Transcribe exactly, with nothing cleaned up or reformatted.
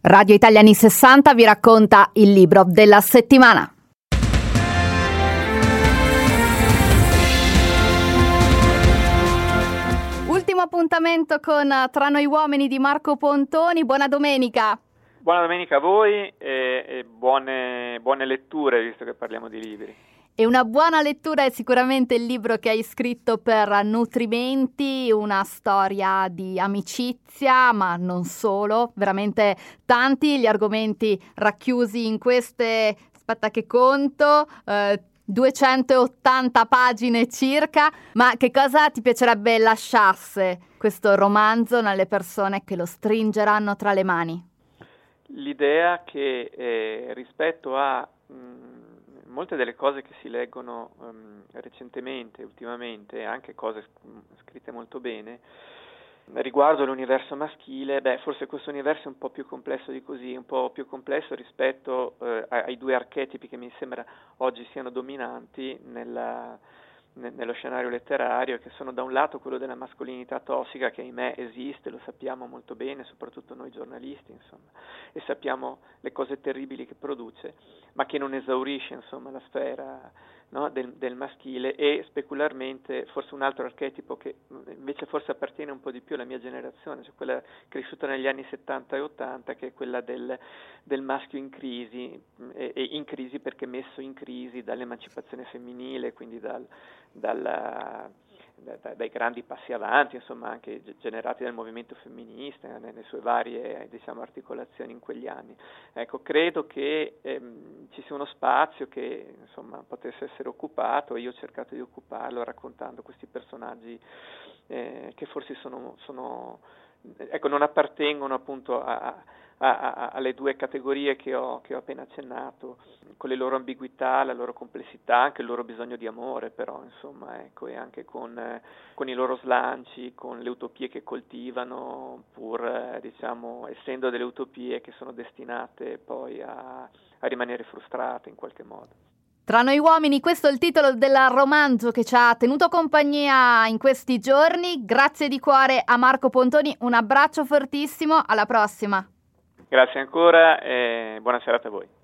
Radio Italia anni sessanta vi racconta il libro della settimana. Ultimo appuntamento con Tra noi uomini di Marco Pontoni. Buona domenica. Buona domenica a voi e, e buone, buone letture, visto che parliamo di libri. E una buona lettura è sicuramente il libro che hai scritto per Nutrimenti, una storia di amicizia, ma non solo, veramente tanti gli argomenti racchiusi in queste, aspetta che conto, eh, duecentottanta pagine circa. Ma che cosa ti piacerebbe lasciasse questo romanzo nelle persone che lo stringeranno tra le mani? L'idea che eh, rispetto a mh, molte delle cose che si leggono um, recentemente, ultimamente, anche cose scritte molto bene, riguardo l'universo maschile, beh, forse questo universo è un po' più complesso di così, un po' più complesso rispetto eh, ai due archetipi che mi sembra oggi siano dominanti nella, ne, nello scenario letterario, che sono da un lato quello della mascolinità tossica, che ahimè esiste, lo sappiamo molto bene, soprattutto noi giornalisti, insomma, e sappiamo le cose terribili che produce, ma che non esaurisce, insomma, la sfera, no, del, del maschile, e specularmente forse un altro archetipo che invece forse appartiene un po' di più alla mia generazione, cioè quella cresciuta negli anni settanta e ottanta, che è quella del, del maschio in crisi, e, e in crisi perché messo in crisi dall'emancipazione femminile, quindi dal, dalla, da, dai grandi passi avanti, insomma, anche generati dal movimento femminista nelle sue varie, diciamo, articolazioni in quegli anni. Ecco, credo che ehm, ci sia uno spazio che, insomma, potesse essere occupato, e io ho cercato di occuparlo raccontando questi personaggi eh, che forse sono, sono ecco, non appartengono appunto a, a A, a, alle due categorie che ho, che ho appena accennato, con le loro ambiguità, la loro complessità, anche il loro bisogno di amore, però, insomma, ecco, e anche con, eh, con i loro slanci, con le utopie che coltivano, pur, eh, diciamo, essendo delle utopie che sono destinate poi a, a rimanere frustrate in qualche modo. Tra noi uomini, questo è il titolo del romanzo che ci ha tenuto compagnia in questi giorni. Grazie di cuore a Marco Pontoni, un abbraccio fortissimo, alla prossima. Grazie ancora e buona serata a voi.